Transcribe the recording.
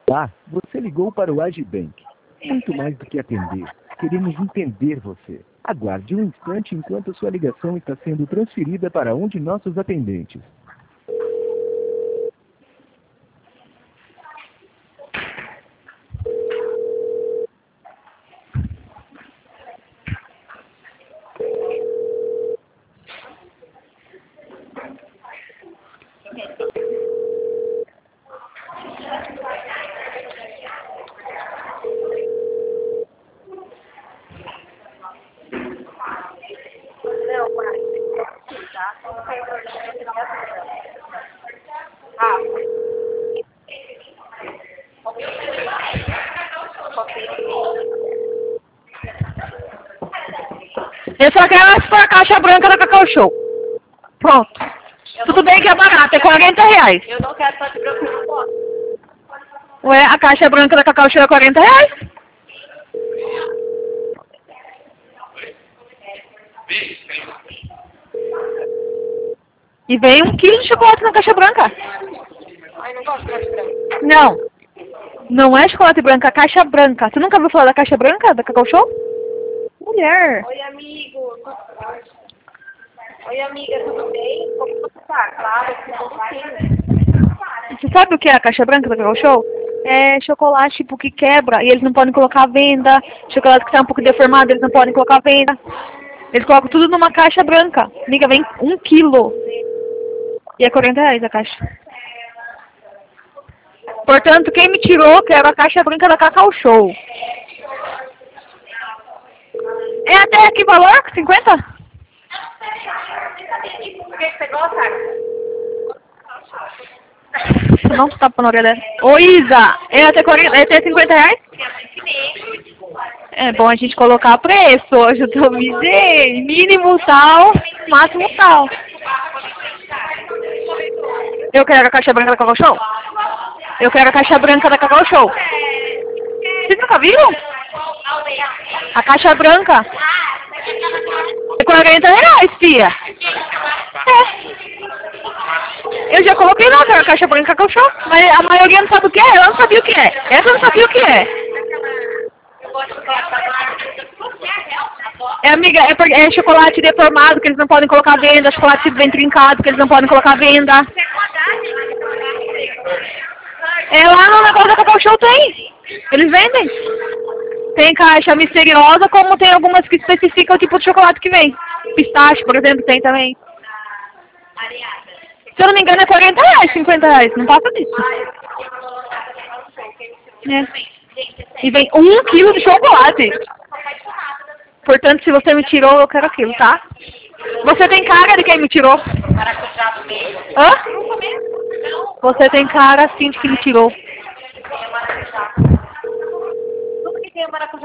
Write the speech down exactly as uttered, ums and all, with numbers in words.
Olá, você ligou para o Agibank. Muito mais do que atender, queremos entender você. Aguarde um instante enquanto sua ligação está sendo transferida para um de nossos atendentes. Eu só quero essa a caixa branca da Cacau Show. Pronto. Tudo bem que é barato, é quarenta reais. Eu não quero caixa branca, eu não posso. Ué, a caixa branca da Cacau Show é quarenta reais? E vem um quilo de chocolate na caixa branca. Ai, não gosto de caixa branca. Não. Não é chocolate branco, é caixa branca. Você nunca ouviu falar da caixa branca da Cacau Show? Mulher. Oi, amigo. Oi, amiga, tudo bem? Como você tá? Claro, tudo sim. Você sabe o que é a caixa branca da Cacau Show? É chocolate tipo que quebra e eles não podem colocar à venda. Chocolate que está um pouco deformado, eles não podem colocar à venda. Eles colocam tudo numa caixa branca. Amiga, vem um quilo. E é quarenta reais a caixa. Portanto, quem me tirou, quero a caixa branca da Cacau Show. É até que valor? cinquenta? Por que você gosta? Não, tá na orelha dela. Ô, Isa, é até, quarenta, é até cinquenta reais? É bom a gente colocar preço. Hoje eu tô me dizendo. Mínimo tal, máximo tal. Eu quero a caixa branca da Cacau Show. Eu quero a caixa branca da Cacau Show. Vocês nunca viram? A caixa branca. É quarenta reais, fia. É. Eu já coloquei lá, quero a caixa branca da Cacau Show. Mas a maioria não sabe o que é. Ela não sabia o que é. Essa não sabia o que é. É, amiga, é, porque é chocolate deformado que eles não podem colocar à venda. Chocolate bem trincado que eles não podem colocar à venda. É lá no negócio da Cacau Show tem. Eles vendem. Tem caixa misteriosa, como tem algumas que especificam o tipo de chocolate que vem. Pistache, por exemplo, tem também. Se eu não me engano é quarenta reais, cinquenta reais. Não passa disso. É. E vem um quilo de chocolate. Portanto, se você me tirou, eu quero aquilo, tá? Você tem cara de quem me tirou. Hã? Você tem cara, sim, de quem me tirou. Tudo que tem é maracujá.